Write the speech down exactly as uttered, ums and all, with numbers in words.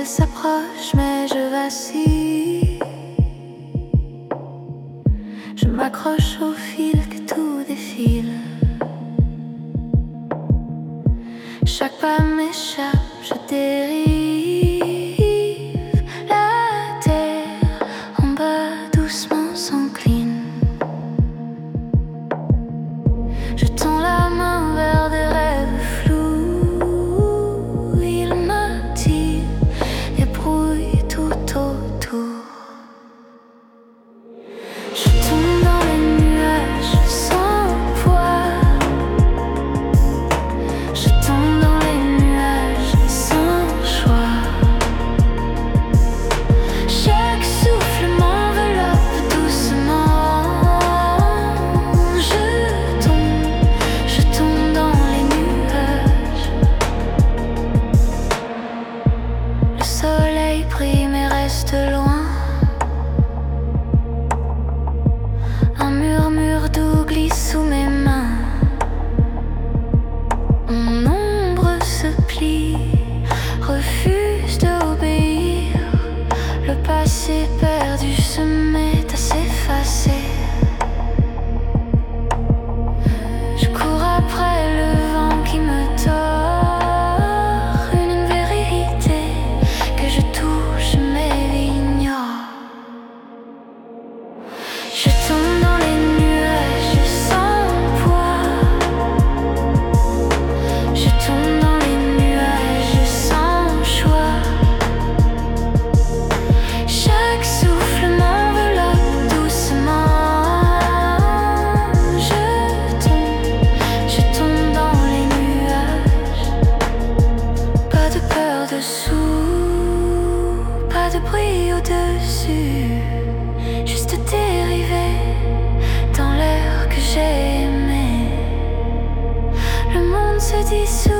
Elle s'approche mais je vacille. Je m'accroche au fil que tout défile. Chaque pas m'échappe, je dérive. La terre en bas doucement s'encline. Je tends la main vers des rêves flous. Il m'attire et brouille tout autour. Je tombe dans les nuages sans poids. Je tombe dans les nuages sans choix. Chaque souffle m'enveloppe doucement. Je tombe, je tombe dans les nuages. Le soleil brille mais reste loin. Un murmure doux glisse sous mes mains. Mon ombre se plie, refuse d'obéir. Le passé perdu se met à s'effacer. Je cours après le vent qui me tord. Une vérité que je touche mais ignore. Je tombe dans les nuages sans poids. Je tombe dans les nuages sans choix. Chaque souffle m'enveloppe doucement. Je tombe, je tombe dans les nuages. Pas de peur dessous, pas de bruit au-dessus. Juste dérivé dans l'air que j'ai aimé. Le monde se dissout.